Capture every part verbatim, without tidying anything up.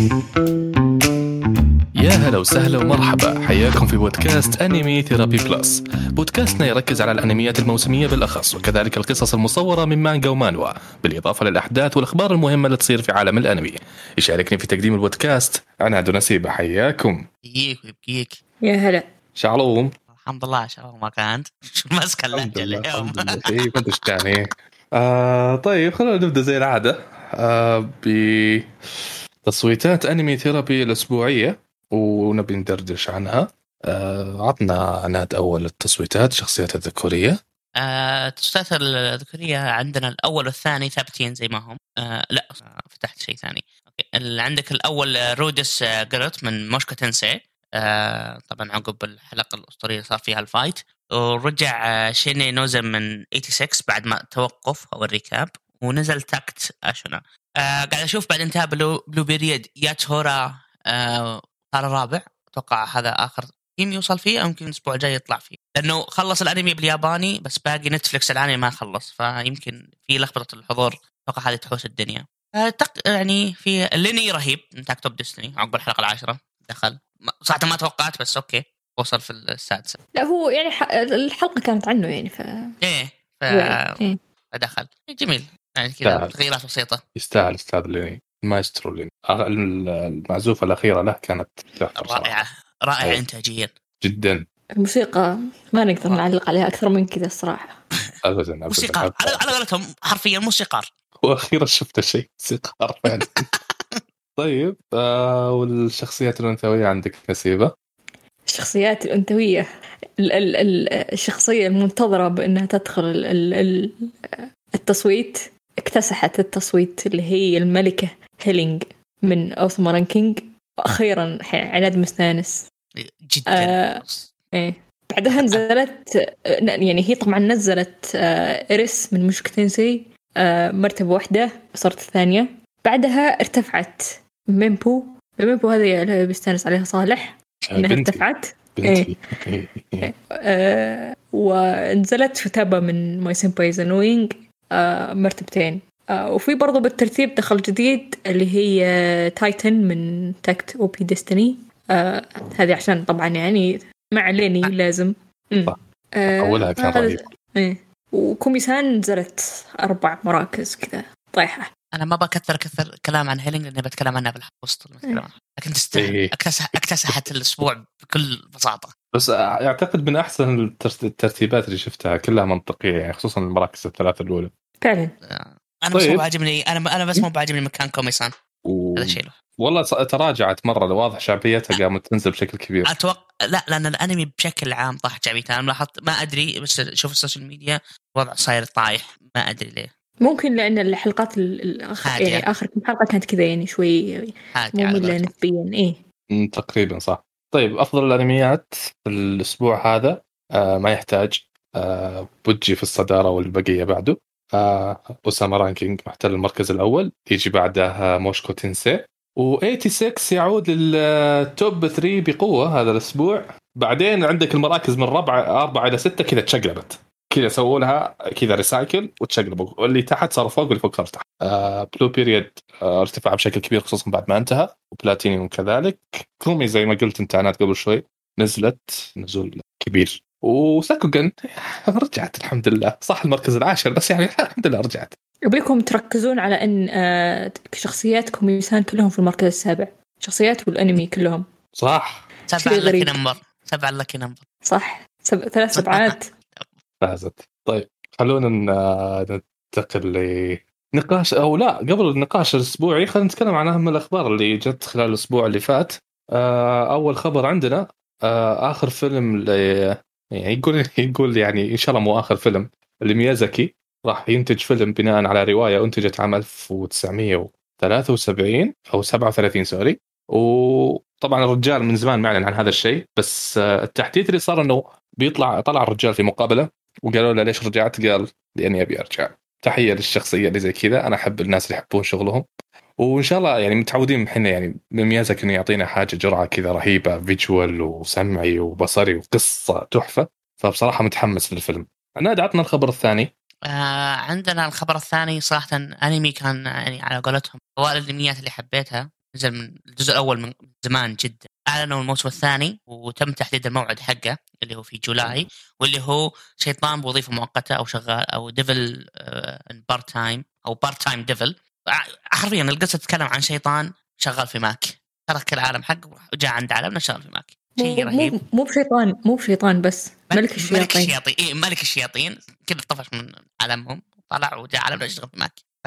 يا هلا وسهلا ومرحبا، حياكم في بودكاست أنمي ثيرابي بلس. بودكاستنا يركز على الأنميات الموسمية بالأخص، وكذلك القصص المصورة من مانجا ومانوا، بالإضافة للأحداث والأخبار المهمة اللي تصير في عالم الأنمي. يشاركني في تقديم البودكاست عناد نسيبة. حياكم. يجيك ويبقيك. يا هلا شعلوم. الحمد لله شعلوم ما كانت شو ماسك اللهجة اليوم. إيه ما أدري كان إيه. آه طيب خلونا نبدأ زي العادة آه بتصويتات أنمي ثيرابي الأسبوعية، ونبي ندردش عنها. آه عطنا عناد أول التصويتات، شخصيات الذكورية. آه، التصويتات الذكورية عندنا الأول والثاني ثابتين زي ما هم. آه لا فتحت شيء ثاني. أوكي. اللي عندك الأول رودس جرت من موشكا تنسي، آه طبعا عقب الحلقة الأسطورية صار فيها الفايت، ورجع آه شيني نوزم من ستة وثمانين بعد ما توقف أو الريكاب، ونزل تاكت أشونا. آه قاعد أشوف بعد انتهى بلو, بلو بيريد ياتهورا آه صار الرابع. أتوقع هذا آخر تيم يوصل فيه، أو يمكن الأسبوع الجاي يطلع فيه، لأنه خلص الأنمي بالياباني بس باقي نتفليكس الأنمي ما خلص، فيمكن في لخبطة الحضور. أتوقع هذه تحوس الدنيا. آه تق... يعني في ليني رهيب من تاك توب ديستني عقب الحلقة العاشرة دخل، صراحة ما توقعت بس أوكي وصل في السادسة. لا هو يعني ح... الحلقة كانت عنه يعني ف إيه ف... إيه. فدخل جميل يعني كذا تغييرات بسيطة. يستاهل استاذ ليني المايسترو ليني. المعزوفة الأخيرة له كانت رائعة رائعة أيه. إنتاجيا جدا. الموسيقى ما نقدر نعلق عليها أكثر من كذا الصراحة. أبدا موسيقار على على قولتهم حرفيا موسيقار. وأخيرا شفت شيء موسيقار فعلا. طيب آه والشخصيات الأنثوية عندك نسيبة؟ الشخصيات الأنثوية ال- ال- ال- الشخصية المنتظرة بأنها تدخل ال- ال- ال- التصويت، اكتسحت التصويت، اللي هي الملكة هيلينج من أوثما رانكينج. وأخيرا عناد مستانس جدا. آه إيه. بعدها نزلت يعني هي طبعا نزلت آه إريس من مشكتنسي آه مرتبة واحدة صارت الثانية. بعدها ارتفعت ميمبو ميمبو هذه اللي بيستانس عليها صالح إنها بنتي. ارتفعت بنتي. إيه. آه ونزلت فتابة من ماي سيمبايز انوينج آه مرتبتين. آه وفي برضو بالترتيب دخل جديد اللي هي تايتن من تاكت او بي ديستني. آه هذه عشان طبعا يعني مع ليني لازم آه أولها كان رهيب. إيه. وكوميسان نزلت أربع مراكز كذا طايحة. أنا ما بكثر كثر كلام عن هيلينج لأني بتكلم عنها بالحلقة وسط المتكلم، لكن تستاهل. إيه. اكتسح اكتسحت الأسبوع بكل بساطة. بس أعتقد من أحسن الترتيبات اللي شفتها كلها منطقية يعني، خصوصا المراكز الثلاثة الأولى فعلا. أنا طيب. بس مو بعجبني أنا أنا بس مو بعجبني مكان كوميسان و... هذا شيء له. والله تراجعت مرة، واضح شعبيتها قامت تنزل بشكل كبير. أتوقع لا لأن الأنمي بشكل عام طاح شعبيته. أنا لاحظت ما أدري بس شوف السوشيال ميديا وضع صاير طايح ما أدري ليه. ممكن لأن الحلقات الآخر يعني آخر كم حلقة كانت كذا يعني شوي مملة نسبيا. إيه تقريبا صح. طيب أفضل الأنميات في الأسبوع هذا آه ما يحتاج آه بوجي في الصدارة والبقية بعده. آه أوساما رانكينج محتل المركز الأول، يجي بعدها موشكو تنسي، و86 يعود للتوب ثلاثة بقوة هذا الأسبوع. بعدين عندك المراكز من ربع أربعة إلى ستة كذا تشقلبت كذا، سووا لها كذا ريسايكل وتشقلبوا، واللي تحت صار فوق واللي فوق صار تحت. آه بلو بيريد آه ارتفع بشكل كبير خصوصا بعد ما انتهى، وبلاتينيوم كذلك. كومي زي ما قلت انت عناد قبل شوي نزلت نزول كبير، وساكوغن رجعت الحمد لله صح المركز العاشر بس يعني الحمد لله رجعت. أبيكم تركزون على أن آه شخصيات كوميسان كلهم في المركز السابع، شخصيات والأنمي كلهم صح. سبعة لكي نمبر سبعة لكي نمبر صح سب... ثلاث سبعات فازت. طيب خلونا ننتقل لنقاش أو لا قبل النقاش الأسبوعي خلينا نتكلم عن أهم الأخبار اللي جت خلال الأسبوع اللي فات. أول خبر عندنا آخر فيلم اللي يعني يقول يقول يعني إن شاء الله مو آخر فيلم، اللي ميازاكي راح ينتج فيلم بناء على رواية أنتجت عام ألف وتسعمية وثلاثة وسبعين أو سبعة وثلاثين سوري. وطبعا الرجال من زمان معلن عن هذا الشيء، بس التحديث اللي صار إنه بيطلع طلع الرجال في مقابلة وقالوا له ليش رجعت؟ قال لأني أبي أرجع. تحية للشخصية اللي زي كذا، أنا أحب الناس اللي يحبون شغلهم، وإن شاء الله يعني متعودين إحنا يعني من ميازاكي إنه يعطينا حاجة جرعة كذا رهيبة، فيجوال وسمعي وبصري وقصة تحفة. فبصراحة متحمس للفيلم. أنا عطنا الخبر الثاني. آه عندنا الخبر الثاني صراحة أنمي كان يعني على قولتهم أوائل الأنميات اللي حبيتها نزل من الجزء الأول من زمان جدا. أعلنوا الموسم الثاني وتم تحديد الموعد حقه اللي هو في جولاي، واللي هو شيطان بوظيفة مؤقتة أو شغال أو ديفل بارت تايم أو بارت تايم ديفل. حرفيا القصة تتكلم عن شيطان شغال في ماك، ترك العالم حقه وجاء عند عالمنا شغال في ماك. شيء رهيب. مو بشيطان مو بشيطان بس ملك الشياطين. ملك الشياطين إيه ملك الشياطين كذا طفش من عالمهم طلع وجاء عالمنا يشتغل في ماك. ف...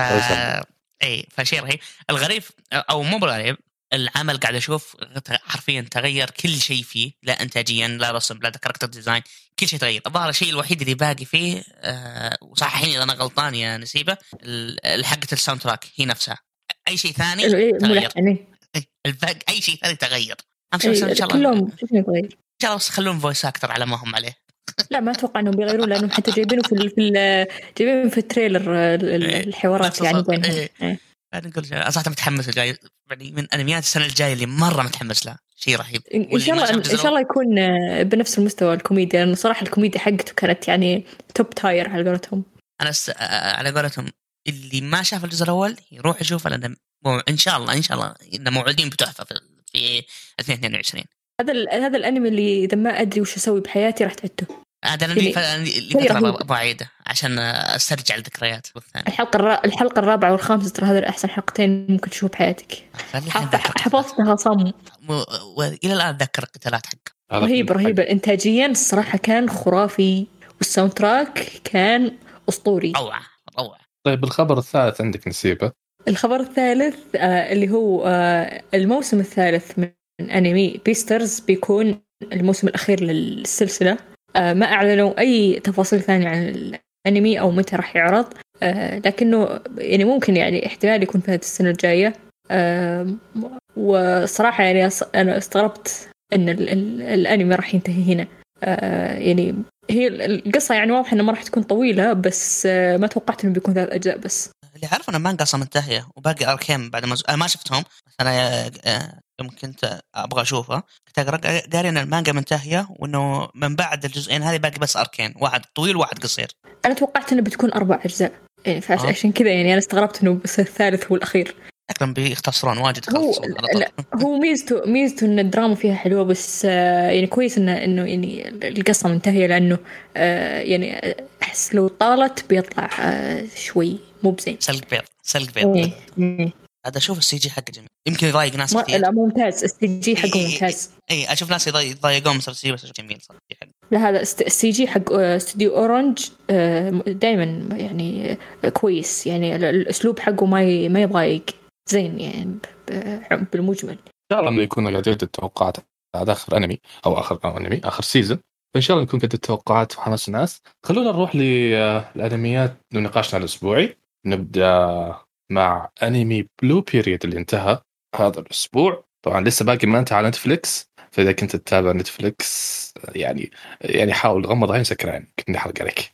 اي فشيء رهيب. الغريب او مو بالغريب العمل قاعد اشوف حرفيا تغير كل شيء فيه، لا انتاجيا لا رسم لا كاركتر ديزاين، كل شيء تغير. الظاهر الشيء الوحيد اللي باقي فيه أه وصححيني اذا انا غلطان يا نسيبه، الحقه الساوند تراك هي نفسها. اي شيء ثاني تغير. الباقي اي شيء ثاني تغير. ان شاء الله كلهم يتغير ان شاء الله، بس خلون فويس اكتر على ما هم عليه. لا ما اتوقع انهم بيغيروا لانهم حتى جايبينه في ال في جايبينه في التريلر الحوارات يعني بينهم. ايه. ايه. انا اقول صراحه متحمس الجاي يعني من انميات السنه الجايه اللي مره متحمس لها، شيء رهيب. ان شاء الله ان شاء الله يكون بنفس المستوى الكوميديا، لانه صراحه الكوميديا حقته كانت يعني توب تاير على قولتهم. انا س... على قولتهم اللي ما شاف الجزء الاول يروح يشوفه، لان ان شاء الله ان شاء الله ان موعدين بتحفه في ألفين واثنين وعشرين. هذا هذا الانمي اللي اذا ما ادري وش اسوي بحياتي راح تعدته. هذا اللي فترة بعيدة عشان استرجع الذكريات. الحلقة الر... الحلقة الرابعة والخامسة ترى هذه أحسن حلقتين ممكن تشوف بحياتك. حفظتها صم وإلى الآن أتذكر القتالات حق. رهيب رهيب إنتاجيا الصراحة كان خرافي، والساوند تراك كان أسطوري روعة روعة. طيب الخبر الثالث عندك نسيبة؟ الخبر الثالث آه اللي هو آه الموسم الثالث من أنمي بيسترز بيكون الموسم الأخير للسلسلة. آه ما أعلنوا أي تفاصيل ثانية عن الأنمي أو متى راح يعرض، آه لكنه يعني ممكن يعني احتمال يكون في هذه السنة الجاية. آه وصراحة يعني أنا استغربت أن ال ال الأنمي راح ينتهي هنا. آه يعني هي القصة يعني واضح أنها ما راح تكون طويلة، بس آه ما توقعت أنه بيكون ثلاث أجزاء بس. اللي عارف أنا مانجا أصلا منتهية وباقي أركين بعد ما ز... أنا ما شفتهم، بس أنا يوم كنت أبغى أشوفها كنت قاري أن المانجا منتهية وإنه من بعد الجزئين هذه باقي بس أركين، واحد طويل وواحد قصير. أنا توقعت إنه بتكون أربع أجزاء يعني فعشان آه. كذا يعني أنا استغربت إنه بس الثالث هو الأخير. لكن بيختصرون واجد. هو لا هو ميزته ميزته إن الدراما فيها حلوة، بس آه يعني كويس إنه إنه يعني القصة منتهية، لأنه آه يعني أحس لو طالت بيطلع آه شوي مو بزين. سلق بيض سلق بيض. هذا أشوف السي جي حقه جميل، يمكن يضايق ناس كثير. لا ممتاز السي جي حقه ممتاز. اي اشوف ناس يضايقون بس السي بس جميل صراحه. لا هذا السي جي حق استوديو اورنج دائما يعني كويس، يعني الاسلوب حقه ما ما يضايق زين يعني بالمجمل. ان شاء الله انه يكون قاعد يعد التوقعات هذا اخر انمي او اخر أو انمي اخر سيزون، فان شاء الله نكون قد التوقعات وحماس الناس. خلونا نروح للانميات لنقاشنا الاسبوعي. نبدا مع انمي بلو بيريد اللي انتهى هذا الاسبوع. طبعا لسه باقي ما انتهى على نتفليكس، فاذا كنت تتابع نتفليكس يعني يعني حاول غمض عين سكر عينك كنا نحرق عليك.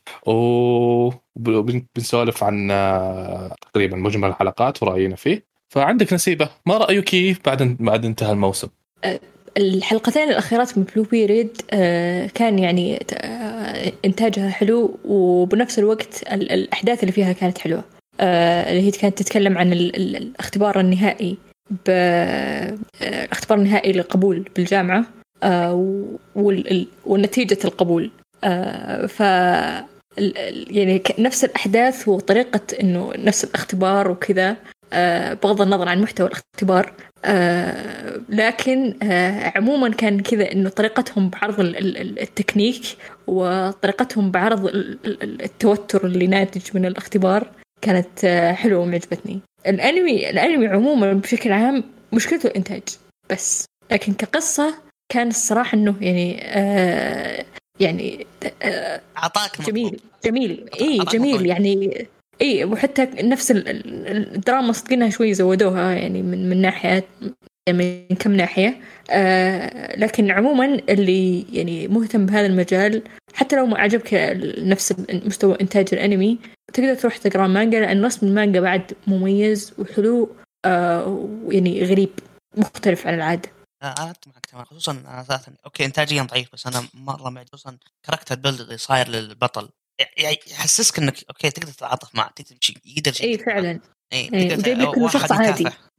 وبنسولف عن تقريبا مجمل الحلقات وراينا فيه. فعندك نسيبة، ما رايك كيف بعد بعد انتهى الموسم؟ الحلقتين الاخيرات من بلو بيريد كان يعني انتاجها حلو، وبنفس الوقت الاحداث اللي فيها كانت حلوه. آه اللي هي كانت تتكلم عن ال ال الاختبار النهائي بالاختبار النهائي للقبول بالجامعة آه ونتيجة القبول. آه ف يعني نفس الأحداث وطريقة إنه نفس الاختبار وكذا، آه بغض النظر عن محتوى الاختبار. آه لكن آه عموما كان كذا إنه طريقتهم بعرض التكنيك وطريقتهم بعرض التوتر اللي ناتج من الاختبار كانت حلوة ومعجبتني. الأنمي الأنمي عموما بشكل عام مشكلته الإنتاج بس، لكن كقصة كان الصراحة إنه يعني آه يعني آه عطاك جميل جميل إيه جميل يعني إيه، وحتى نفس الدراما صدقينها شوي زودوها يعني من من ناحية من كم ناحية. آه لكن عموما اللي يعني مهتم بهذا المجال حتى لو ما عجبك نفس مستوى إنتاج الأنمي تقدر تروح تقرأ مانجا، لأن رسم المانجا بعد مميز وحلو آه يعني غريب مختلف عن العادة. أنا أتفق معك خصوصا أنا أساسا أوكي إنتاجيا ضعيف، بس أنا مرة معجب خصوصا كاركتر بيلد اللي صاير للبطل، يعني يحسسك إنك أوكي تقدر تتعاطف معه تقدر تمشي يقدر إيه فعلا إيه إيه جايب لك إنه شخص عادي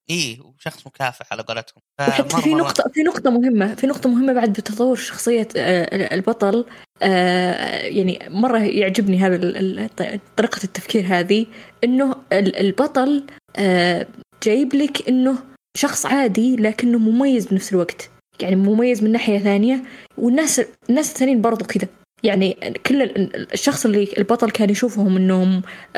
ايه وشخص مكافح على قولتهم. وحتى في نقطة في نقطة مهمة في نقطة مهمة بعد بتطور شخصية البطل. يعني مرة يعجبني هذا طريقة التفكير هذه، إنه البطل جايب لك إنه شخص عادي لكنه مميز بنفس الوقت، يعني مميز من ناحية ثانية، والناس الناس الثانيين برضو كذا. يعني كل الشخص اللي البطل كان يشوفهم إنهم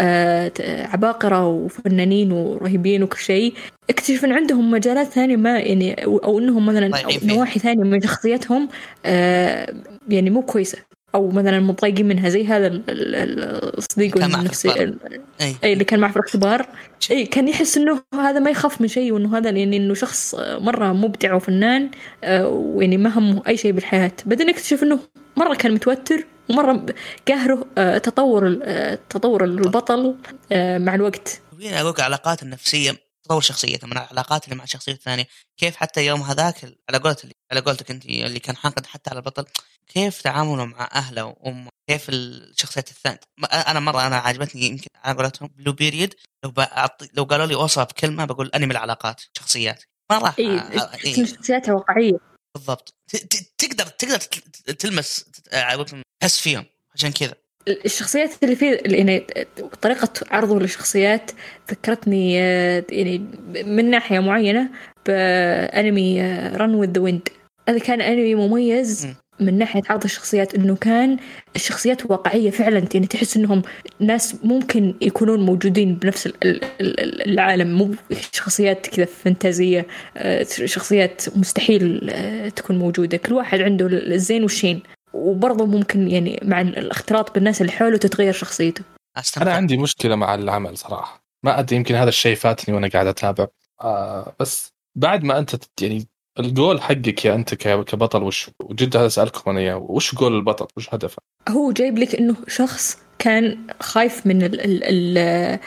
عباقرة وفنانين ورهيبين وكل شيء، اكتشف إن عندهم مجالات ثانية ما يعني، أو إنهم مثلا أو نواحي ثانية من شخصيتهم يعني مو كويسة، أو مثلا مضايقين منها، زي هذا الصديق النفسي أي اللي كان معه في الاختبار. أي كان يحس إنه هذا ما يخاف من شيء، وإنه هذا يعني إنه شخص مرة مبدع وفنان ويعني ما همه أي شيء بالحياة. بعدين اكتشف إنه مرة كان متوتر، ومرة قهره تطور تطور البطل مع الوقت. وين أقولك علاقات النفسية تطور شخصيته من العلاقات اللي مع الشخصية الثانية. كيف حتى يوم هذاك على قولتك على قولتك أنت اللي كان حاقد حتى على البطل، كيف تعامله مع أهله وأمه، كيف الشخصيات الثانية. أنا مرة أنا عجبتني يمكن على قولتهم بلو بيريد، لو بأعطي لو قالوا لي أوصف بكلمة بقول أنمي العلاقات شخصيات ما راح. إيه إيه شخصيات واقعية بالضبط. تقدر تقدر تلمس تحس فيهم. عشان كذا الشخصيات اللي فيه يعني طريقة عرضه للشخصيات ذكرتني يعني من ناحية معينة بأنمي رن with the wind. هذا كان أنمي مميز من ناحية عرض الشخصيات، إنه كان الشخصيات واقعية فعلا، يعني تحس إنهم ناس ممكن يكونون موجودين بنفس العالم، مو شخصيات كذا فانتازية، شخصيات مستحيل تكون موجودة. كل واحد عنده الزين والشين، وبرضه ممكن يعني مع الاختلاط بالناس اللي حوله تتغير شخصيته. أنا عندي مشكلة مع العمل صراحة، ما أدري يمكن هذا الشيء فاتني وأنا قاعد أتابع. آه بس بعد ما أنت يعني الجول حقك يا أنت كبطل وش وجد هذا أسألكم أنا إياه، وش جول البطل، وش هدفه؟ هو جايب لك إنه شخص كان خايف من ال ال ال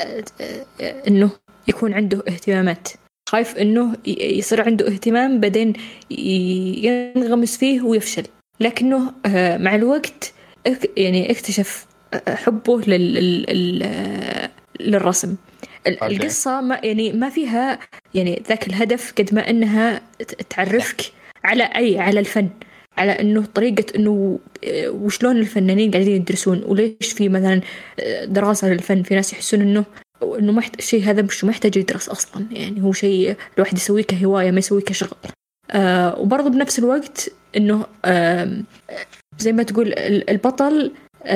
إنه يكون عنده اهتمامات، خايف إنه يصير عنده اهتمام بعدين ينغمس فيه ويفشل، لكنه مع الوقت يعني اكتشف حبه لل للرسم. القصة ما يعني ما فيها يعني ذاك الهدف قد ما إنها تعرفك على أي على الفن، على إنه طريقة إنه وشلون الفنانين قاعدين يدرسون، وليش في مثلا دراسة للفن. في ناس يحسون إنه إنه محت... شيء هذا مش محتاج يدرس أصلا، يعني هو شيء الواحد يسويه كهواية ما يسويه كشغل. آه وبرضه بنفس الوقت إنه آه زي ما تقول البطل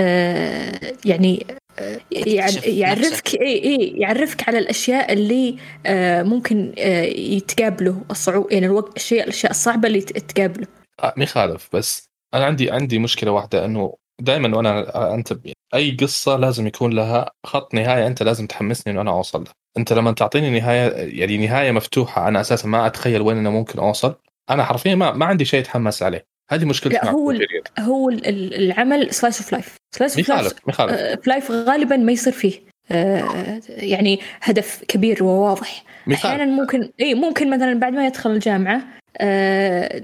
آه يعني آه يعرفك إيه إيه يعرفك على الأشياء اللي آه ممكن آه يتقابله الصعوبة، يعني الوقت الشيء الأشياء الصعبة اللي تقابله. آه مخالف، بس أنا عندي عندي مشكلة واحدة، إنه دائما وأنا أنت أي قصة لازم يكون لها خط نهاية، أنت لازم تحمسني إنه أنا أوصل له. أنت لما تعطيني نهاية يعني نهاية مفتوحة أنا أساسا ما أتخيل وين أنا ممكن أوصل، أنا حرفيا ما ما عندي شيء أتحمس عليه. هذه مشكلتي مع هو هو العمل سلايس اوف لايف سلايس اوف لايف غالبا ما يصير فيه آه يعني هدف كبير وواضح. احيانا ممكن اي ممكن مثلا بعد ما يدخل الجامعه آه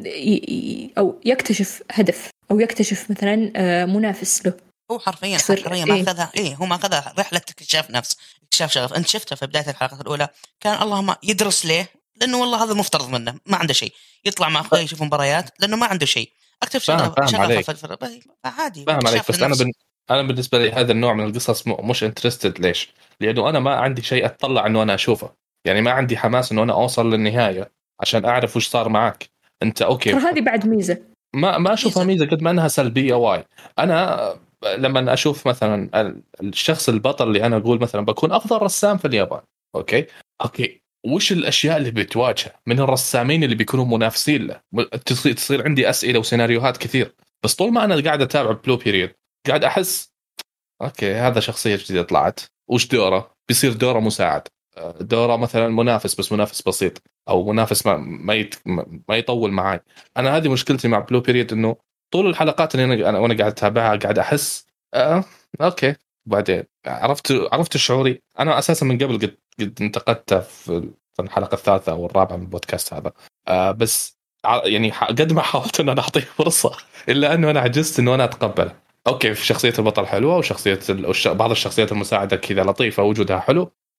او يكتشف هدف، او يكتشف مثلا آه منافس له. هو حرفيا حرفيا ما اخذها ايه هو ما اخذها رحله اكتشاف نفس، اكتشاف شغف. انت شفتها في بدايه الحلقه الاولى كان اللهم يدرس ليه، لانه والله هذا المفترض منه، ما عنده شيء. يطلع مع اخويه يشوف مباريات لانه ما عنده شيء. اكتشف شغف شغف الفرق عادي. فاهم عليك، بس انا بن... انا بالنسبه لي هذا النوع من القصص م... مش انترستد. ليش؟ لانه انا ما عندي شيء اتطلع انه انا اشوفه، يعني ما عندي حماس انه انا اوصل للنهايه عشان اعرف وش صار معك انت. اوكي هذه بعد ميزه ما ما اشوفها ميزه قد ما انها سلبيه واي. انا لما اشوف مثلا الشخص البطل اللي انا اقول مثلا بكون افضل رسام في اليابان، اوكي اوكي وش الاشياء اللي بتواجه من الرسامين اللي بيكونوا منافسين له؟ تصير تصير عندي اسئله وسيناريوهات كثير. بس طول ما انا قاعد اتابع بلو بيريد قاعد احس اوكي هذا شخصيه جديده طلعت، وش دوره؟ بيصير دوره مساعد، دوره مثلا منافس بس منافس بسيط، او منافس ما ما, يت... ما يطول معي. انا هذه مشكلتي مع بلو بيريد، انه طول الحلقات اللي انا وانا قاعد اتابعها قاعد احس آه اوكي. بعدين عرفت عرفت شعوري انا اساسا من قبل قد قد انتقدتها في الحلقه الثالثه او الرابعه من البودكاست هذا. آه بس يعني قد ما حاولت ان انا اعطيه فرصه الا انه انا عجزت انه انا اتقبله. اوكي في شخصيه البطل حلوه، وشخصيه ال... بعض الشخصيات المساعده كذا لطيفه وجودها حلو،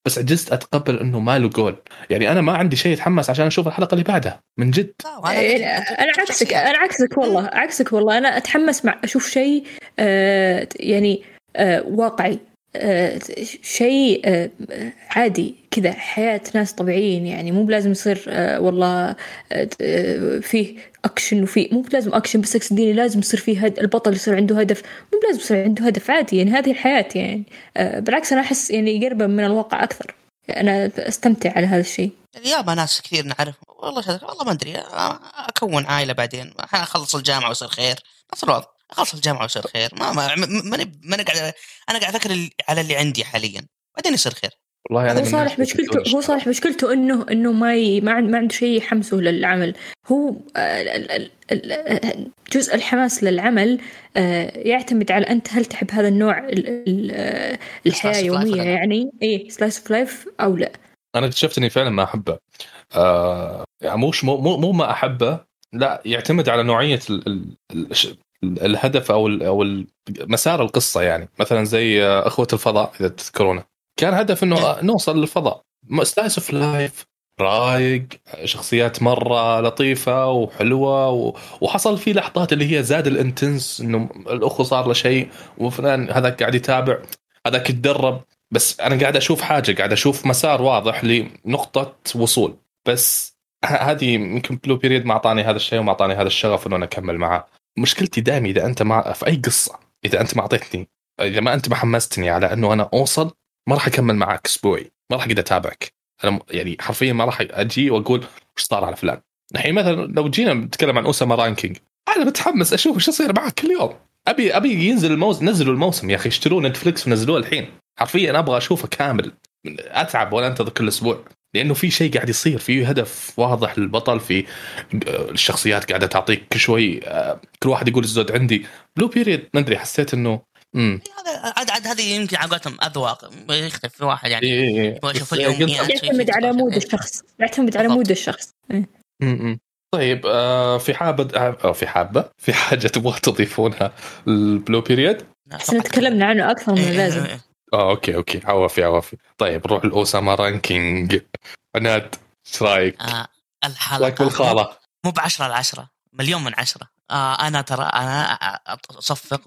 بس عجزت اتقبل انه ما له جول. يعني انا ما عندي شيء اتحمس عشان اشوف الحلقه اللي بعدها من جد. يعني انا عكسك انا عكسك والله عكسك والله انا اتحمس مع اشوف شيء آه يعني آه واقعي، آه شيء آه عادي كذا، حياة ناس طبيعيين. يعني مو بلازم يصير آه والله آه فيه أكشن، وفيه مو بلازم أكشن بس أقصديني لازم يصير فيه هد... البطل يصير عنده هدف، مو بلازم يصير عنده هدف، عادي يعني هذه الحياة. يعني آه بالعكس أنا أحس يعني قريبة من الواقع أكثر، أنا أستمتع على هذا الشيء. يابا ناس كثير نعرف والله شهد. والله ما أدري أكون عائلة بعدين أخلص الجامعة ويصير خير، نفس الوضع أخلص الجامعة ويصير خير. ما ما ما ما قاعد أنا قاعد أفكر على اللي عندي حاليا بعدين يصير خير. والله أنا هو صالح مشكلته هو صالح مشكلته إنه إنه ما ي... ما, عند... ما عنده شيء يحمسه للعمل. هو جزء الحماس للعمل يعتمد على أنت هل تحب هذا النوع الحياة يومية، يعني إيه سلايس اوف لايف أو لا. أنا اكتشفت إني فعلا ما أحبه. آه يعني مش مو مو ما أحبه، لا يعتمد على نوعية ال ال ال الهدف أو ال أو مسار القصة. يعني مثلا زي أخوة الفضاء إذا تذكرونه، كان هدف إنه نوصل للفضاء، سلايس اوف لايف رايق، شخصيات مرة لطيفة وحلوة، وحصل فيه لحظات اللي هي زاد الانتنس إنه الأخو صار له شيء وفلان هذا قاعد يتابع هذاك يتدرب. بس أنا قاعد أشوف حاجة، قاعد أشوف مسار واضح لنقطة وصول. بس هذه يمكن بلو بيريد ما أعطاني هذا الشيء وما أعطاني هذا الشغف إنه أنا أكمل معه. مشكلتي دائما إذا أنت مع في أي قصة، إذا أنت ما أعطيتني، إذا ما أنت محمستني على إنه أنا أوصل، ما راح أكمل معك أسبوعي، ما راح أقدر أتابعك. أنا يعني حرفيا ما راح أجي وأقول وش صار على فلان. الحين مثلا لو جينا نتكلم عن أوساما رانكينج، أنا بتحمس أشوف وش يصير معك كل يوم. أبي أبي ينزل الموسم، نزلوا الموسم يا أخي، اشتروا نتفليكس ونزلوه الحين. حرفيا أنا أبغى أشوفه كامل، أتعب ولا أنتظر كل أسبوع، لأنه في شيء قاعد يصير، فيه هدف واضح للبطل، في الشخصيات قاعدة تعطيك كل شوي، كل واحد يقول الزود عندي. بلو بيريد ما أدري، حسيت إنه امم هذا عاد عاد هذه يمكن عقلتهم أذواق يختلف في واحد. يعني إيه يشوف اليوم يعتمد على مود الشخص، يعتمد على مود الشخص. امم طيب آه في حابة أو في حابة في حاجة تبغى تضيفونها البلو بيريد؟ نتكلمنا عنه أكثر من اللازم. اه اوكي اوكي عوافي عوافي. طيب نروح الأوساما رانكينج. عناد ايش رايك؟ آه الحلقة بالخالة مو بعشرة العشرة، مليون من عشرة. آه أنا ترى أنا أصفق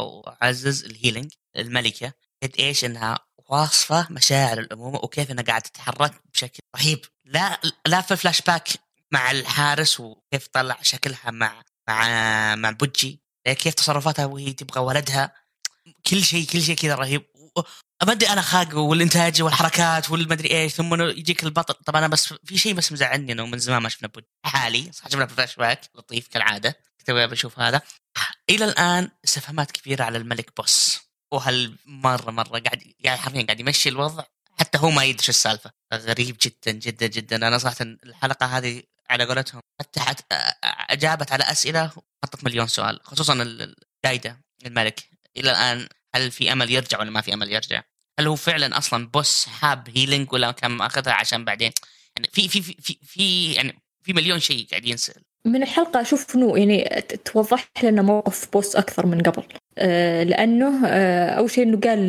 وأعزز الهيلينج الملكة، قد إيش إنها واصفة مشاعر الأمومة وكيف إنها قاعدة تتحرك بشكل رهيب. لا لا في الفلاش باك مع الحارس وكيف طلع شكلها مع مع مع بوجي، كيف تصرفاتها وهي تبغى ولدها، كل شيء كل شيء كذا رهيب. أبدي أنا خاق والإنتاج والحركات والمدري إيش، ثم يجيك البطل. طبعا أنا بس في شيء بس مزعلني إنه من زمان ما شفنا بود حالي، صح شفنا فلاش باك لطيف كالعادة، كنت بشوف هذا. إلى الآن استفهامات كبيرة على الملك بوس، وهل مرة مرة قاعد يعني حرفيا قاعد يمشي الوضع حتى هو ما يدري السالفة. غريب جدا جدا جدا. أنا صراحة الحلقة هذه على قولتهم فتحت أجابت على أسئلة وحطت مليون سؤال، خصوصا القايدة الملك. إلى الآن هل في أمل يرجع ولا ما في أمل يرجع؟ هل هو فعلا أصلا بوس حاب هيلينج ولا كان مأخذها عشان بعدين؟ يعني في في في في يعني في مليون شيء قاعد ينسأل من الحلقة. أشوف إنه يعني توضح لنا موقف بوس أكثر من قبل، آه لأنه آه أول شيء إنه قال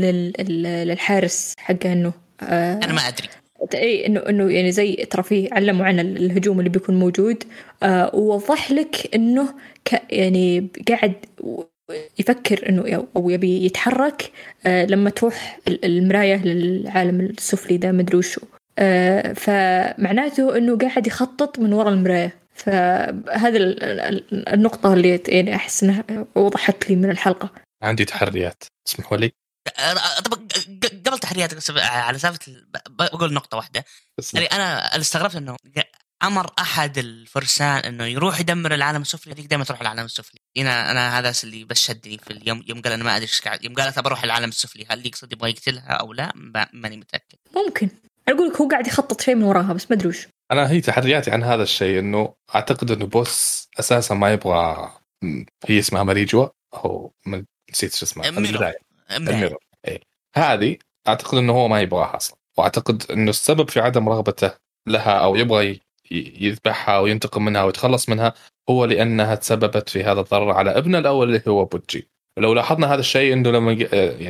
للحارس حقه إنه آه أنا ما أدري إيه إنه إنه يعني زي ترى فيه علموا عن الهجوم اللي بيكون موجود، آه ووضح لك إنه يعني قاعد يفكر إنه أو يبي يتحرك آه لما تروح المراية للعالم السفلي ده مدري وشو، آه فمعناته إنه قاعد يخطط من وراء المراية. فهذا النقطة اللي يعني أحس إنها وضحت لي من الحلقة. عندي تحريات اسمحوا لي. طب قبل تحرياتك على سالفة بقول نقطة واحدة. يعني أنا استغربت إنه أمر أحد الفرسان إنه يروح يدمر العالم السفلي، هذيك دائما تروح العالم السفلي. هنا أنا هذا اللي بس شدني في اليوم يوم قال أنا ما أدري إيش قاعد، يوم قالت بروح العالم السفلي، هل يقصد يبغى يقتلها أو لا؟ ماني متأكد. ممكن أقول لك هو قاعد يخطط شيء من وراها بس ما أدري وش. أنا هي تحرياتي عن هذا الشيء إنه أعتقد إنه بوس أساسا ما يبغى، هي اسمها ماريجوا أو من نسيت شو اسمها البداية الميرور. إيه هذه أعتقد إنه هو ما يبغاها أصلا، وأعتقد إنه السبب في عدم رغبته لها أو يبغى يذبحها وينتقم منها ويتخلص منها هو لأنها تسببت في هذا الضرر على ابنه الأول اللي هو بوجي. لو لاحظنا هذا الشيء إنه لما يعني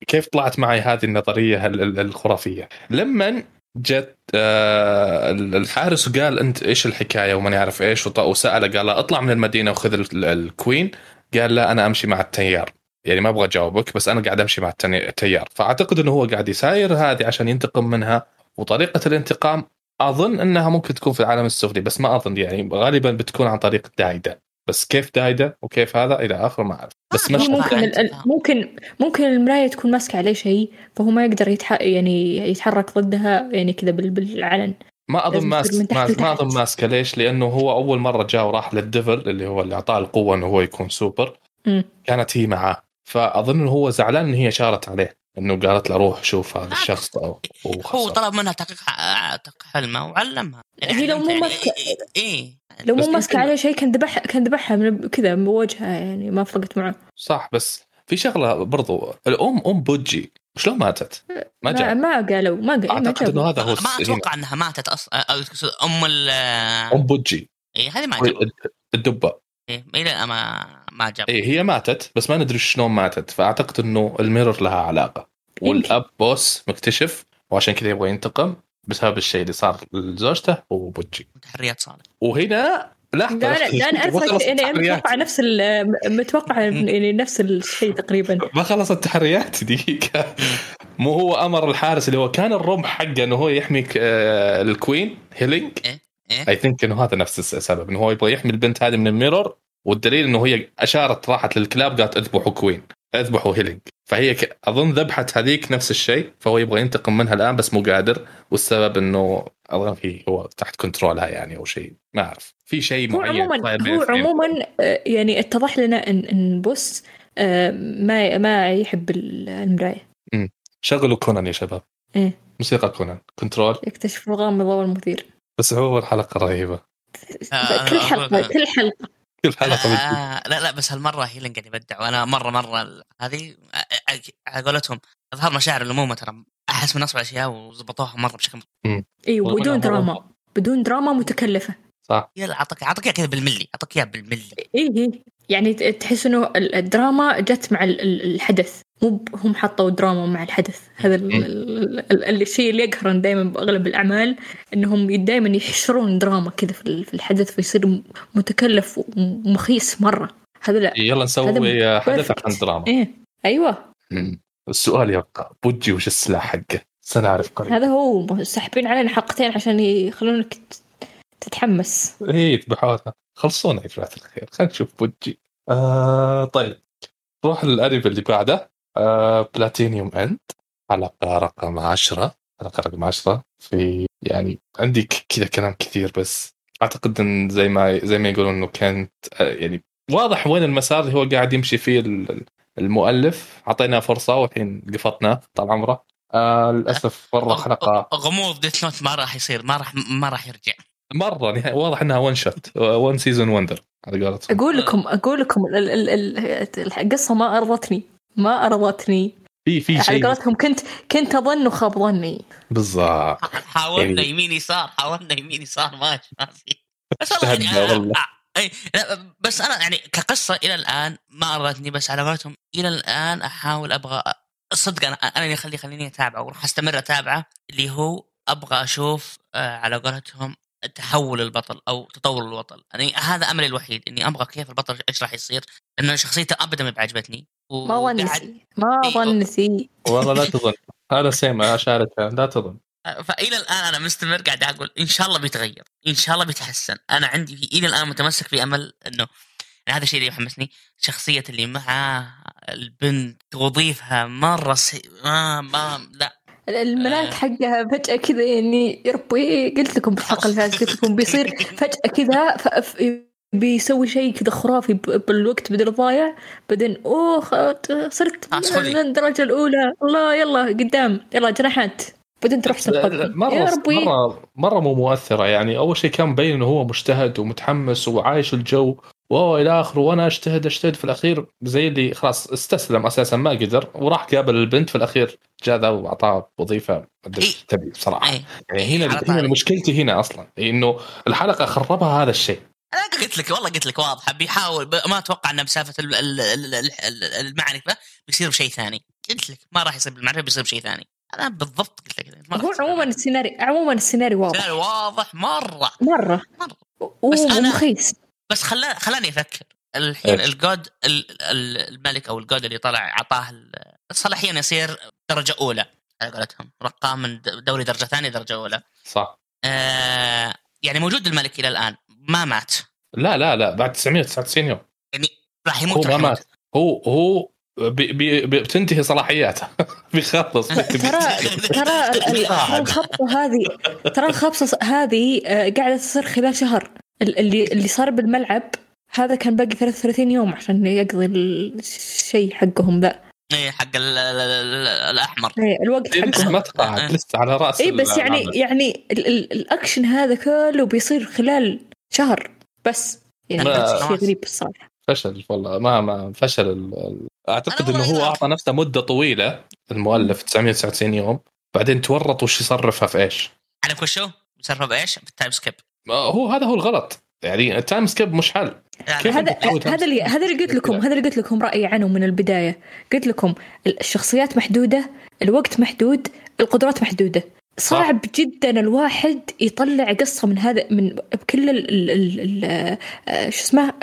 كيف طلعت معي هذه النظريه الخرافيه؟ لما جت آه الحارس وقال انت ايش الحكايه وما نعرف ايش، وساله قال له اطلع من المدينه وخذ الكوين، قال لا انا امشي مع التيار، يعني ما ابغى اجاوبك بس انا قاعد امشي مع التيار. فاعتقد انه هو قاعد يساير هذه عشان ينتقم منها، وطريقه الانتقام اظن انها ممكن تكون في العالم السفلي، بس ما اظن يعني غالبا بتكون عن طريق دايدا، بس كيف دايدا وكيف هذا الى اخره ما اعرف. بس مش ممكن ال... ممكن ممكن المرايه تكون ماسكه عليه شيء فهو ما يقدر يتح... يعني يتحرك ضدها يعني كذا بال... بالعلن. ما اظن ماسك ما, ما اظن ماسكه. ليش؟ لانه هو اول مره جاء وراح للديفل اللي هو اللي اعطاه القوه انه هو يكون سوبر، م. كانت هي معاه، فاظن انه هو زعلان ان هي شارت عليه، انه قالت له روح شوف هذا الشخص او هو طلب منها تحقيق حلمه وعلمها. يعني هي لو مو ماسكه ايه لو مو ماسكه عليه شيء كان ذبحها كان ذبحها من كذا بوجهها، يعني ما فرقت معه. صح، بس في شغله برضو، الام ام بوجي شلون ماتت؟ ما جاء ما قالوا ما قالوا اعتقد انه هذا هو ما اتوقع انها ماتت اصلا. ام ال ام بوجي ايه هذه ما جاء الدبه ايه لا ما ما جاب ايه هي ماتت بس ما ندري شلون ماتت. فاعتقد انه الميرور لها علاقه، والاب بوس مكتشف وعشان كذا يبغى ينتقم بسبب الشيء اللي صار لزوجته وبوجي. تحريات صارت. وهنا لحظه لا انا اعرف يعني متوقع نفس متوقع يعني نفس الشيء تقريبا. ما خلصت التحريات دقيقه. مو هو امر الحارس اللي هو كان الرمح حقه انه هو يحميك الكوين هيلينج. اي ثينك انه هذا نفس السبب، انه هو يبغى يحمي البنت هذه من الميرور، والدليل انه هي اشارت راحت للكلاب قالت اذبحوا كوين اذبحوا هيلينج، فهي ك... اظن ذبحت هذيك نفس الشيء، فهو يبغى ينتقم منها الان بس مو قادر، والسبب انه اظن هي هو تحت كنترولها يعني او شيء ما اعرف في شيء معين. هو عموما هو عموما يعني اتضح لنا ان ان بوس ما ما يحب المرايه. امم شغلوا كونان يا شباب. ايه موسيقى كونان كنترول يكتشف الغامض والمثير. بس هو الحلقه رهيبه آه كل حلقه كل حلقه كل حلقه آه لا لا بس هالمره هيلينج قاعد يبدع، وانا مره مره هذه على قولتهم اظهار مشاعر الامومه، ترى احس من اصعب الاشياء وضبطوها مره بشكل اي بدون دراما بدون دراما متكلفه. صح يلا اعطيك اعطيك كذا بالملي اعطيك اياه بالملي. اي اي يعني تحس انه الدراما جت مع الحدث، مو هم حطوا دراما مع الحدث. هذا الشيء اللي يقهرن دائما باغلب الاعمال، انهم دائما يحشرون دراما كذا في الحدث فيصير متكلف ومخيس مره. هذا لا يلا نسوي حدث عن دراما. ايه ايوه. مم. السؤال يبقى بوجي وش السلاح حقه؟ سنعرف قريب. هذا هو سحبين علينا حلقتين عشان يخلونك تتحمس. ايه يذبحوها خلصونا يا جماعه الخير. خلينا نشوف بوجي. آه طيب نروح للأنمي اللي بعده. آه بلاتينيوم اند حلقة رقم عشرة. حلقة رقم عشرة في يعني عندي كذا كلام كثير، بس أعتقد إن زي ما زي ما يقولون إنه كانت آه يعني واضح وين المسار اللي هو قاعد يمشي فيه المؤلف. عطينا فرصة والحين قفطنا طال عمره. آه للأسف مرة حلقة غموض ديث نوت ما راح يصير، ما راح ما راح يرجع مرة نهاية. واضح إنها وان شوت وان سيزون وندر على قولتهم. أقول لكم أقول لكم القصة ما أرضتني ما أرضتني في في شيء على قولتهم. كنت كنت أظن وخاب ظني بالضبط. حاولنا يمين يسار حاولنا يمين يسار ماشي ما في بس والله اي بس انا يعني كقصه الى الان ما ارضتني، بس على قولتهم الى الان احاول ابغى الصدق. انا انا اللي خلي خليني اتابعه وراح استمر اتابعه، اللي هو ابغى اشوف على قولتهم تحول البطل او تطور البطل. يعني هذا املي الوحيد، اني ابغى كيف البطل ايش راح يصير، لانه شخصيته ابدا ما بعجبتني ما ظنتي ما ظنتي والله لا تظن. هذا سيما اشاركها لا تظن. فإلى الآن أنا مستمر قاعد أقول إن شاء الله بيتغير إن شاء الله بيتحسن. أنا عندي في إلى الآن متمسك في أمل إنه يعني هذا الشيء اللي يحمسني. شخصية اللي مع البنت توظيفها مرة سي... ما ما لا الملاك حقها فجأة كذا يعني يا ربي قلت لكم بالحلقة اللي فاتت قلت لكم بيصير فجأة كذا ف... بيسوي شيء كذا خرافي بالوقت بدل ضايع، بعدين أوه صرت من الدرجة الأولى الله يلا قدام يلا جناحات بعدين تروح تنقذ. مرة مرة مرة مو مؤثرة. يعني أول شيء كان مبين إنه هو مجتهد ومتحمس وعايش الجو وهو إلى آخره، وأنا أجتهد أجتهد في الأخير زي اللي خلاص استسلم أساسا ما قدر وراح قابل البنت في الأخير جاء ذا وأعطاه وظيفة تبي بصراحة. يعني هنا هنا مشكلتي هنا أصلا إنه الحلقة خربها هذا الشيء. انا قلت لك والله قلت لك واضحه بيحاول ما اتوقع ان مسافه المعرفه بيصير بشيء ثاني. قلت لك ما راح يصير بالمعرفه بيصير بشيء ثاني. انا بالضبط قلت لك هو عموما السيناريو عموما السيناريو واضح السيناريو واضح مره مره, مرة. بس انا مخيس بس خلاني خلاني افكر الحين الجود الملك او الجود اللي طلع عطاه الصلاحيه يصير درجه اولى على قولتهم رقام من دوري درجه ثانيه درجه اولى صح. آه يعني موجود الملك الى الان ما مات. لا لا لا بعد تسعمية وتسعة وتسعين يوم يعني راح يموت. هو ما مات. هو هو بي بي بتنتهي صلاحياته بيخلص. ترى ترى الخبطه هذه ترى الخبطه هذه قاعده تصير خلال شهر. اللي اللي صار بالملعب هذا كان باقي ثلاثة وثلاثين يوم عشان يقضي الشيء حقهم ذا. ايه حق الاحمر. ايه الوقت حقهم ما تقاعد لسه على راس. ايه بس يعني العمل. يعني ال ال الاكشن هذا كله بيصير خلال شهر بس. يعني شيء غريب الصراحه. فشل والله ما ما فشل ال... اعتقد انه هو اعطى نفسه مده طويله المؤلف تسعمية وتسعة وتسعين يوم بعدين تورط وش يصرفها في ايش. على كل شو يصرفها بايش بالتايم سكيب. هو هذا هو الغلط يعني التايم سكيب مش حل. يعني هذا هذا اللي هذا اللي قلت لكم هذا اللي قلت لكم رأيي عنه من البداية. قلت لكم الشخصيات محدودة الوقت محدود القدرات محدودة. صعب صح. جدا الواحد يطلع قصة من هذا من بكل ال ال ال شو اسمه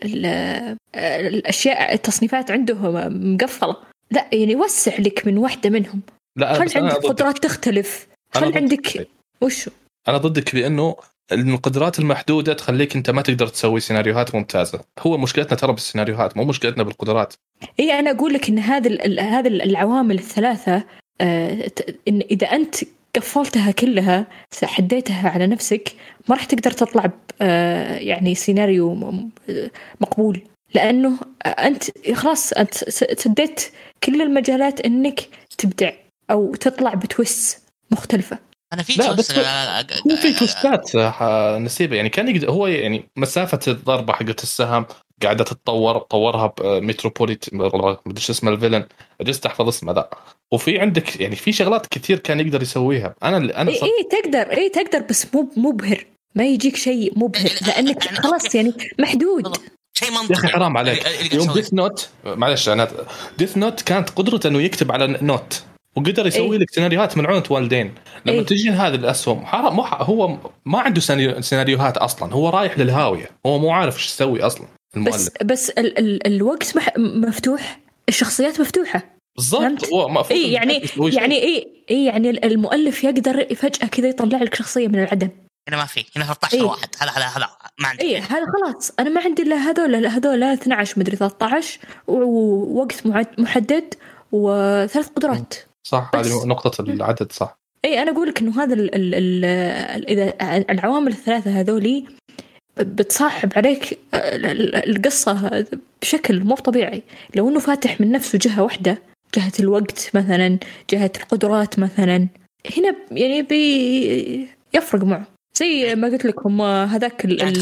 الأشياء التصنيفات عنده مقفلة. لا يعني وسع لك من واحدة منهم. خل عندك قدرات تختلف. خل عندك وشو. أنا ضدك بأنه القدرات المحدودة تخليك أنت ما تقدر تسوي سيناريوهات ممتازة. هو مشكلتنا ترى بالسيناريوهات مو مشكلتنا بالقدرات. إيه أنا أقول لك إن هذه هذه العوامل الثلاثة آه إن إذا أنت قفلتها كلها حديتها على نفسك ما راح تقدر تطلع آه يعني سيناريو مقبول لأنه أنت خلاص أنت سديت كل المجالات إنك تبدع أو تطلع بتويست مختلفة. أنا في لا بس هو في توستات نسيبه يعني كان يقدر هو يعني مسافة الضربة حقت السهم قاعدة تتطور طورها بمتروبوليت بديش اسمه الفيلن جست أحفظ اسمه ذا. وفي عندك يعني في شغلات كثير كان يقدر يسويها. أنا أنا إيه, إيه تقدر إيه تقدر بس مو مبهر ما يجيك شيء مبهر لأنك خلاص يعني محدود. شيء منطقي. يا أخي حرام عليك يوم ديث نوت معلش أنا ديث نوت كانت قدرته إنه يكتب على نوت وقدر يسوي إيه؟ لك سيناريوهات من عونة والدين. لما إيه؟ تجي هذه الأسهم حرام مو هو ما عنده سيناريوهات أصلا هو رايح للهاوية هو مو عارف إيش يسوي أصلا المؤلف. بس بس ال ال الوقت مح مفتوح الشخصيات مفتوحة بالضبط. هو إيه يعني يعني إيه إيه يعني المؤلف يقدر فجأة كذا يطلع لك شخصية من العدم. هنا ما في هنا ثلاثة عشر إيه؟ واحد هذا هذا هذا ما عندي. إيه هذا خلاص أنا ما عندي إلا هذول هذول اثنا عشر مدري ثلاثة عشر ووقت محدد وثلاث قدرات. صح هذه نقطة العدد صح. اي انا اقول لك انه هذا ال ال ال اذا العوامل الثلاثة هذولي بتصاحب عليك القصة بشكل مو طبيعي. لو انه فاتح من نفسه جهة واحدة جهة الوقت مثلا جهة القدرات مثلا هنا يعني بي يفرق معه زي ما قلت لكم هذاك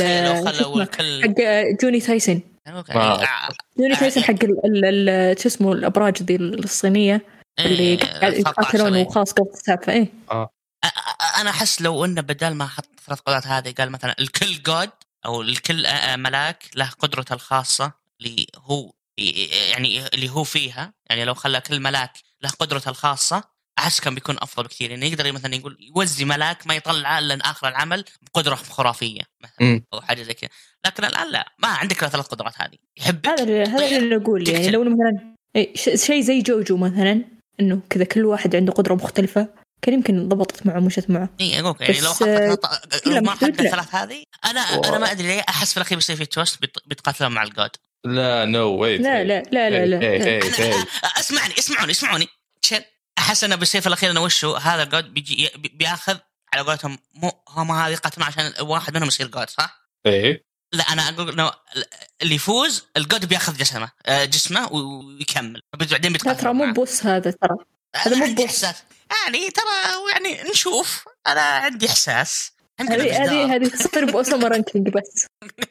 حق جوني تايسون. جوني تايسون حق شو اسمه الابراج ذي الصينية اللي يقاتلون وخلاص قبل السالفة. إيه آه. أنا أحس لو إنه بدل ما حط ثلاث قدرات هذه قال مثلا الكل جود أو الكل ملاك له قدرته الخاصة اللي هو يعني اللي هو فيها يعني لو خلى كل ملاك له قدرته الخاصة أحس كان بيكون أفضل بكثير. يعني يقدر مثلا يقول يوزي ملاك ما يطلع إلا آخر العمل بقدرة خرافية مثلا أو حاجة زي كذا. لكن الآن لا ما عندك ثلاث قدرات هذه يحب هذا هذا اللي نقول يعني لو مثلا شيء زي جوجو مثلا إنه كذا كل واحد عنده قدرة مختلفة كان يمكن ضبطت معه مشت معه. إيه أقولك يعني لو حطت لو ما حد الثلاث هذه أنا و... أنا ما أدري ليه أحس في الأخير بيصير في توست بيتقاتلون مع الجود. لا نو واي لا لا لا لا لا, لا. هي هي هي. اسمعني اسمعوني اسمعوني شن أحس أنا بيصير في الأخير أنا وشه هذا الجود بيجي بيأخذ على قولتهم مو هم هذه قاتلون عشان واحد منهم يصير جود صح؟ إيه لا أنا أقول إنه اللي يفوز الجود بياخذ جسمه جسمه ويكمل بعدين بيتقاتل. ترى مو بوس هذا ترى هذا مو بوس يعني ترى يعني نشوف أنا عندي إحساس هذه هذه هذه تصير بأسمى رانكينج بس.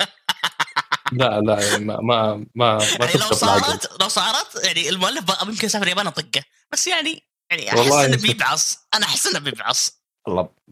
لا لا ما ما ما, ما يعني لو صارت لو صارت يعني المؤلف ممكن يسافر اليابان طقه بس يعني يعني أحس إنه بيبعص أنا أحس إنه بيبعص والله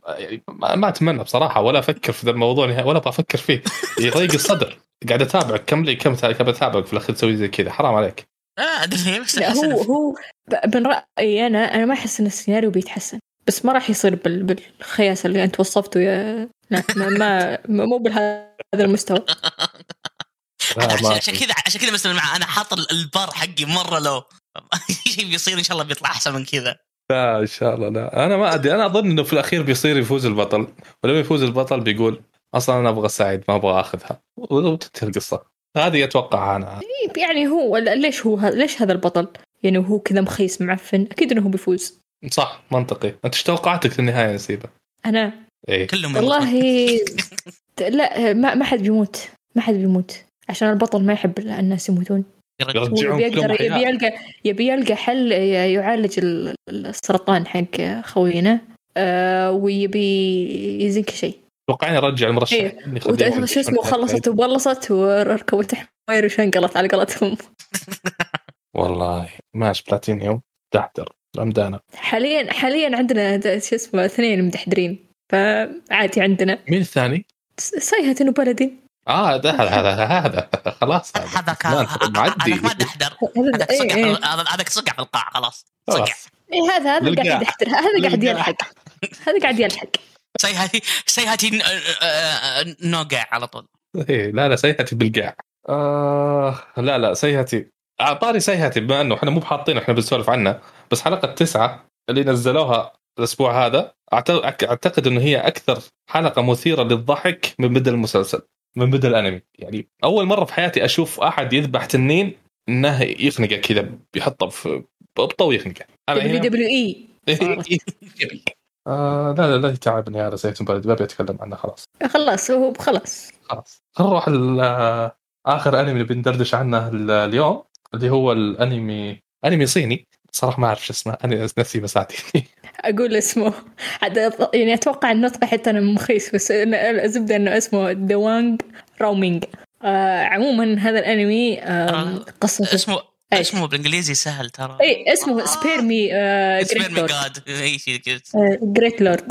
ما, ما اتمنى بصراحه ولا افكر في ذا الموضوع نهائي ولا بفكر فيه. يضيق الصدر. قاعد اتابعك كم لي كم كم اتابعك في الاخير تسوي زي كذا، حرام عليك. لا ادري بس لا هو هو من رايي انا انا ما احس ان السيناريو بيتحسن، بس ما راح يصير بال بالخياس اللي انت وصفته يا لا ما, ما مو بهذا المستوى. عشان عشان كذا عشان كذا مثلا مع انا حاط البار حقي مره لو شيء بيصير ان شاء الله بيطلع احسن من كذا. لا ان شاء الله. لا انا ما ادري، انا اظن انه في الاخير بيصير يفوز البطل، ولما يفوز البطل بيقول اصلا انا ابغى سعيد ما ابغى اخذها، وتنتهي القصه. هذه اتوقع انا. يعني هو ليش هو ليش هذا البطل يعني هو كذا مخيس معفن، اكيد انه هو بيفوز. صح منطقي. انت ايش توقعاتك في النهايه نسيبه؟ انا ايه كلهم والله لا ما ما حد بيموت، ما حد بيموت عشان البطل ما يحب الناس يموتون. يرجعون يقدر يبي يلقى يبي يلقى حل يعالج السرطان حق خوينا أه ويبي يزنك شيء. توقعني رجع المرشح إيه. وتأخذ شو اسمه خلصت وبلصت وركبت حمير وشنقلت على قولتهم. والله ماش بلاتينيوم تحتر رمدانا. حاليا حاليا عندنا شو اسمه اثنين مدحدرين فعادي. عندنا مين الثاني؟ سيهة وبلدين. اه ده هذا هذا خلاص هذاك معدي ما دحدر هذاك صقع هذا هذاك صقع في القاع خلاص صقع. ايه هذا هذا قاعد يدحدر هذا قاعد يلحق هذا قاعد يلحق. سيهاتي سيهاتي نوقع على طول. ايه لا لا سيهاتي بالقاع. آه لا لا سيهاتي اعطاني سيهاتي بما انه احنا مو بحاطين احنا بنسولف عنها، بس حلقه تسعة اللي نزلوها الاسبوع هذا اعتقد انه هي اكثر حلقه مثيره للضحك من بدا المسلسل من بدا الانمي. يعني اول مره في حياتي اشوف احد يذبح تنين انه يخنقه كذا بيحطه في بطه ويخنقه. دبليو دبليو اي آه لا لا لا تعبني هذا سيتم بلد ما بيتكلم عنه خلاص خلاص هو خلاص خلاص. نروح آخر أنمي اللي بندردش عنه اليوم اللي هو الأنمي أنمي صيني صراحة ما أعرف شو اسمه أنا نسي مساعتي أقول اسمه حتى يعني أتوقع النطق حتى أنا مخيس بس الزبدة إنه اسمه دوانغ راومينج. آه عموما هذا الأنمي آه قصة اسمه اسمه بالإنجليزي سهل ترى. إيه اسمه سبيرمي سبيرمي جاد أي شيء كذا جريت لورد.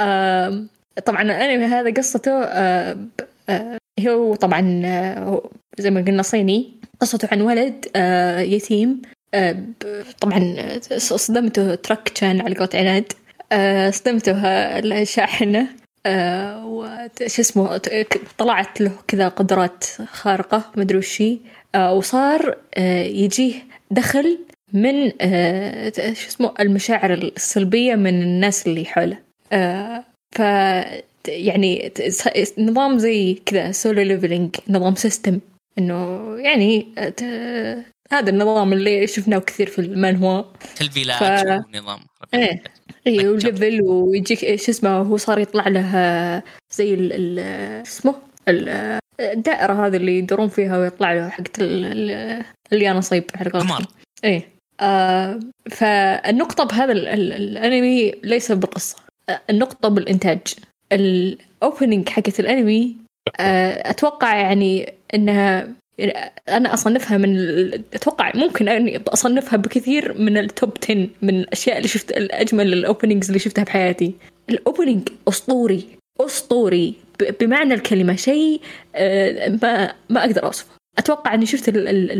طبعا الأنمي هذا قصته آه آه هو طبعا آه زي ما قلنا صيني. قصته عن ولد آه يتيم آه طبعا صدمته ترك كان على قولة عناد آه صدمته الشاحنة آه وش اسمه طلعت له كذا قدرات خارقة مدري وشي آه وصار آه يجيه دخل من آه شو اسمه المشاعر السلبية من الناس اللي حوله. آه ف يعني نظام زي كذا سولو ليفلينج نظام سيستم انه يعني هذا النظام اللي شفناه كثير في المانهوا تلفيلات ف... ونظام ايه ايه وليفل ويجيك شو اسمه هو صار يطلع له زي ال اسمه الدائرة هذه اللي يدورون فيها ويطلع له حقت اللي انا صيب على قولتهم. ايه آه فالنقطة بهذا ال ال الانمي ليس بالقصة، النقطة بالإنتاج. الأوبننج حقت الأنمي أتوقع يعني إنها أنا أصنفها من أتوقع ممكن أني أصنفها بكثير من التوب عشرة من الأشياء اللي شفت الأجمل الأوبننجز اللي شفتها بحياتي. الأوبننج أسطوري أسطوري بمعنى الكلمة، شيء ما ما أقدر أوصفه. أتوقع أني شفت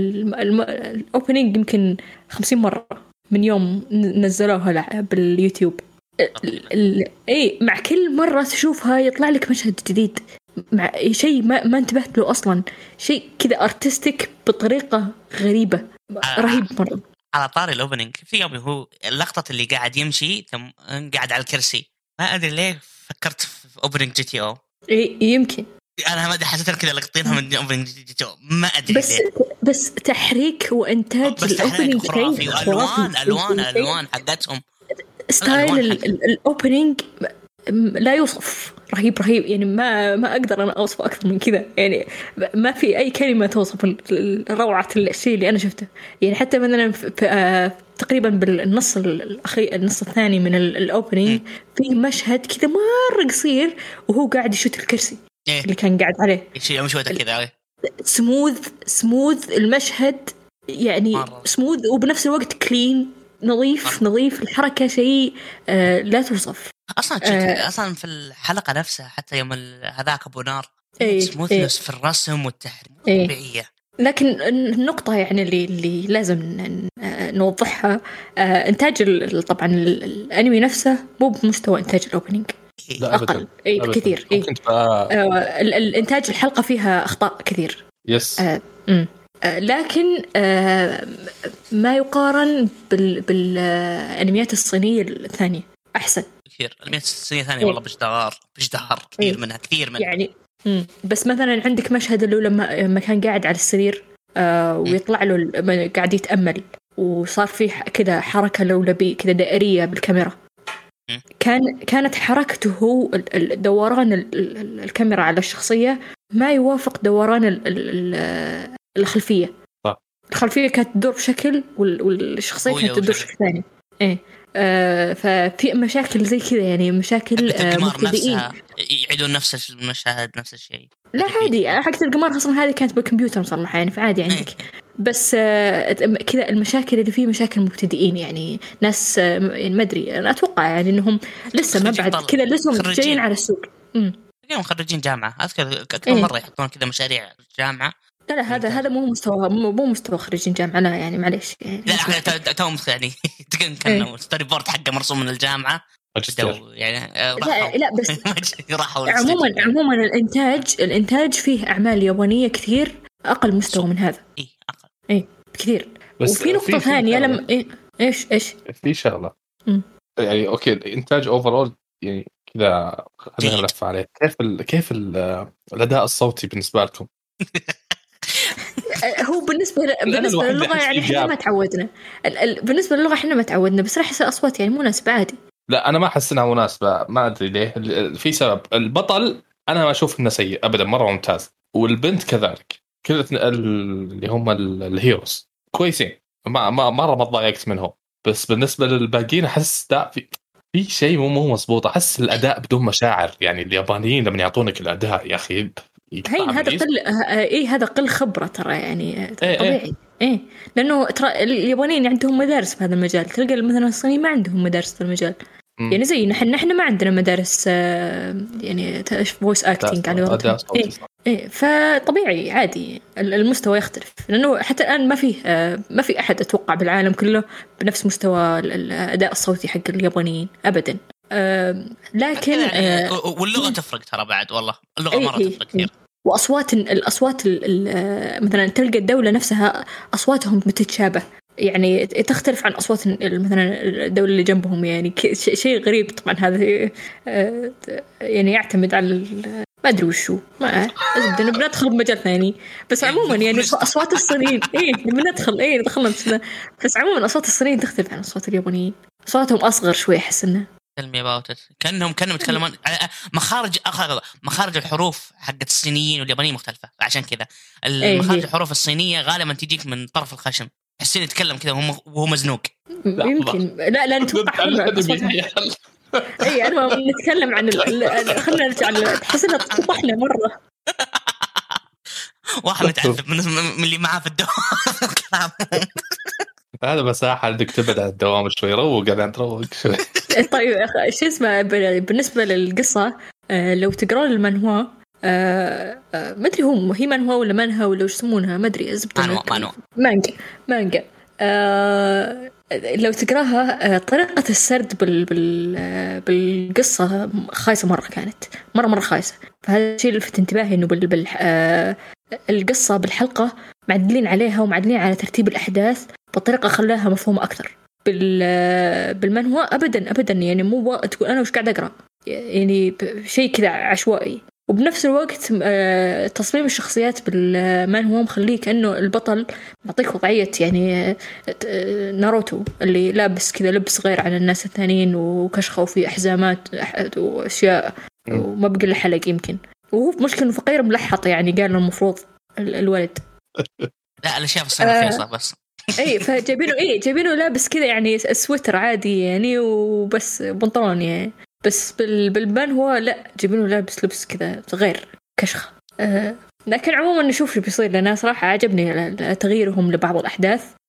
الأوبننج يمكن خمسين مرة من يوم نزلوها باليوتيوب. اي مع كل مرة تشوفها يطلع لك مشهد جديد مع شيء ما ما انتبهت له اصلا، شيء كذا ارتستيك بطريقة غريبة رهيب مرة. على طاري الاوبننج في يوم هو اللقطة اللي قاعد يمشي ثم قاعد على الكرسي، ما ادري ليه فكرت في اوبننج جي تي او. اي يمكن انا ما ادري حسيت كذا لقطينها من اوبننج جي تي او ما ادري بس ليه. بس تحريك وانتاج الاوبننج خرافي والوان الوان الوان حقتهم ستايل الأوبننج لا يوصف، رهيب رهيب يعني ما ما أقدر أنا أوصف أكثر من كذا. يعني ما في أي كلمة توصف الروعة الشيء اللي أنا شفته. يعني حتى مثلا في تقريبا بالنص الأخير النص الثاني من الأوبننج في مشهد كذا مرة قصير وهو قاعد يشوت الكرسي إيه؟ اللي كان قاعد عليه شيء مش وقت كذا سموث سموث المشهد يعني مرة. سموث وبنفس الوقت كلين نظيف نظيف الحركة شيء آه لا توصف. اصلا آه. اصلا في الحلقه نفسها حتى يوم هذاك ابو نار إيه سموثنس إيه. في الرسم والتحريك إيه. طبيعيه. لكن النقطة يعني اللي اللي لازم ن- نوضحها، آه، إنتاج ال- طبعا ال- الأنمي نفسه مو بمستوى إنتاج الأوبننج، لا أقل أبداً. إيه أبداً. بكثير. إيه ممكن تبقى آه، ال- الإنتاج الحلقة فيها أخطاء كثير. يس آه، أمم. آه، لكن آه، ما يقارن بال بالأنميات الصينية الثانية أحسن كثير. الأنميات الصينية ثانية إيه. والله بجدار بجدار كثير إيه. منها كثير منها يعني مم. بس مثلا عندك مشهد اللي لما لما كان قاعد على السرير آه ويطلع له ال- قاعد يتأمل وصار فيه كذا حركة لولبية كذا دائرية بالكاميرا. مم. كان كانت حركته هو ال- ال- دوران ال- ال- الكاميرا على الشخصية ما يوافق دوران ال- ال- ال- الخلفية. صح. الخلفية كانت تدور بشكل وال- والشخصية قوية كانت تدور وشكل. بشكل ثاني. إيه آه ففي مشاكل زي كذا يعني مشاكل حقة آه القمار مبتدئين. نفسها يعيدون نفس المشاهد نفس الشيء. لا عادي، حقت القمار اصلا هذه كانت بالكمبيوتر مصلحه يعني فعادي عندك. بس آه، كذا المشاكل اللي فيه مشاكل مبتدئين يعني ناس آه، يعني ما ادري انا اتوقع يعني انهم لسه ما بعد كذا لسه جايين على السوق. امم اليوم خريجين جامعه اذكر كم إيه. مره يحطون كذا مشاريع جامعه. لا لا هذا هذا مو مستوى مو مو مستوى خريجين جامعه لا يعني معليش يعني لا احنا توم يعني كان كان ستوري بورد حقه مرسوم من الجامعه ماجستير. يعني لا لا بس راحوا عموما عموما الانتاج الانتاج فيه اعمال يابانيه كثير اقل مستوى من هذا. اي اقل اي كثير. بس وفي نقطه ثانيه لما إيه ايش ايش في شغله مم. يعني اوكي الانتاج اوفرول يعني كذا خلينا نلف عليه. كيف ال كيف ال الاداء الصوتي بالنسبه لكم؟ هو بالنسبة ل... بالنسبة للغة يعني احنا ما تعودنا ال... ال... بالنسبة للغة احنا ما تعودنا بس راح يصير أصوات يعني مناسبة عادي. لا أنا ما أحس إنها مناسبة ما أدري ليه. في سبب. البطل أنا ما أشوف إنه سيء أبدا مرة ممتاز والبنت كذلك كل اللي هم الهيروز كويسين ما ما مرة ما ضايقت منهم. بس بالنسبة للباقيين أحس لا في في شيء مو مو مظبوط. أحس الأداء بدون مشاعر يعني اليابانيين لما يعطونك الأداء يا أخي هين هذا قل ايه هذا قل خبره ترى يعني طبيعي. ايه, إيه. لانه ترى اليابانيين عندهم مدارس في هذا المجال تلقى مثلا الصينيين ما عندهم مدارس في المجال. م. يعني زي نحن نحن ما عندنا مدارس يعني فويس اكتينج على إيه. إيه فطبيعي عادي المستوى يختلف لانه حتى الان ما فيه ما في احد اتوقع بالعالم كله بنفس مستوى الاداء الصوتي حق اليابانيين ابدا. أه لكن يعني أه واللغه تفرق ترى بعد والله اللغه إيه مره تفرق كثير. واصوات الاصوات مثلا تلقى الدوله نفسها اصواتهم بتتشابه يعني تختلف عن اصوات مثلا الدوله اللي جنبهم يعني شيء غريب طبعا هذا يعني يعتمد على ما ادري وشو ما ادري بندخل بمجال ثاني بس عموما يعني اصوات الصينيين ايه بندخل ايه دخلنا بس عموما اصوات الصينيين تختلف عن اصوات اليابانيين. اصواتهم اصغر شوي احس انه كلمي باوت كانهم كانوا يتكلمون مخارج مخارج الحروف حقت الصينيين واليابانيين مختلفه عشان كذا المخارج الحروف الصينيه غالبا تجيك من طرف الخشم تحسين يتكلم كذا وهو وهو مزنوق يمكن لا لا نتوقع اي انا نتكلم عن خلينا نرجع تحس انها تطحنا مره واحد متعذب من اللي معاه في الدوام هذا مساحة بدك تبعد عن الدوام شوي روق أنا تروق شوي. طيب يا أخي شو اسمه بالنسبة للقصة لو تقرأ المانهوا ما أدري هو هي منهوا ولا منها ولا وش يسمونها ما أدري مانوا مانوا مانجا مانجا آه لو تقراها طريقة السرد بال بال بالقصة خايسة مرة كانت مرة مرة خايسة. فهذا الشيء اللي لفت انتباهي إنه بال بال آه القصة بالحلقة معدلين عليها ومعدلين على ترتيب الأحداث بطريقة خلاها مفهومة أكثر. بال بالمانهوا أبدا أبدا يعني مو تقول أنا وش قاعد أقرأ يعني شيء كذا عشوائي. وبنفس الوقت تصميم الشخصيات بالمانهوا مخليه كأنه البطل معطيك وضعية يعني ناروتو اللي لابس كذا لبس غير عن الناس الثانيين وكشخة وفي أحزامات وأشياء وما بقى له حلق يمكن وهو مشكلة فقير ملحط يعني قال له المفروض الولد لا الأشياء في الصين رخيصة بس اي فجايبينه اي جايبينه لابس كذا يعني سويتر عادي يعني وبس بنطلون يعني بس بالبان هو لا جايبينه لابس لبس كذا غير كشخة. أه لكن عموما نشوف شو بيصير لنا صراحة عجبني تغييرهم لبعض الأحداث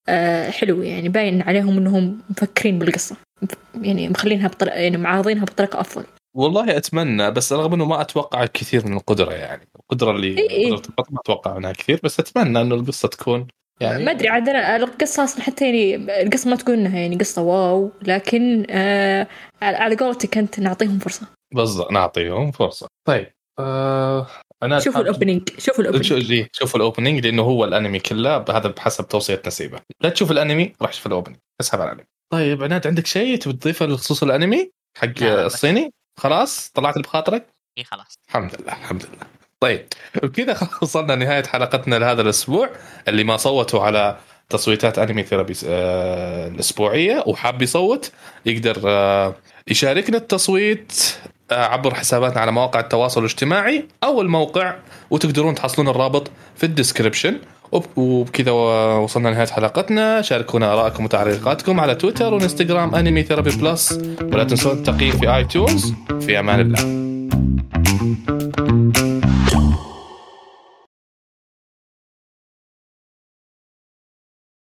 آه حلو يعني، باين عليهم انهم مفكرين بالقصة، يعني مخلينها بطريقة يعني معارضينها بطريقة افضل. والله اتمنى، بس رغم انه ما اتوقع كثير من القدره، يعني القدره اللي إيه إيه. قدرة البطل ما اتوقع منها كثير، بس اتمنى انه القصه تكون يعني ما ادري عاد انا القصه اصلا حتى يعني القصه ما تقول انها يعني قصه واو، لكن آه على قولتك كنت نعطيهم فرصه. بالضبط نعطيهم فرصه. طيب آه انا شوفوا الاوبننج، شوفوا الاوبننج شوفوا الاوبننج لانه هو الانمي كله هذا بحسب توصيه نسيبه. لا تشوف الانمي راح تشوف الاوبننج، اسحب على الانمي. طيب عناد عندك شيء تبي تضيفه لخصوص الانمي حق الصيني؟ خلاص طلعت بخاطرك؟ اي خلاص الحمد لله الحمد لله. طيب وكذا وصلنا نهايه حلقتنا لهذا الاسبوع. اللي ما صوتوا على تصويتات انمي ثيرابي آه الاسبوعيه وحاب يصوت يقدر آه يشاركنا التصويت عبر حساباتنا على مواقع التواصل الاجتماعي أو الموقع، وتقدرون تحصلون الرابط في الديسكريبشن. وبكذا وصلنا لنهاية حلقتنا. شاركونا آراءكم وتعليقاتكم على تويتر وإنستغرام أنمي ثيرابي بلس، ولا تنسون التقييم في آي تيونز. في أمان الله.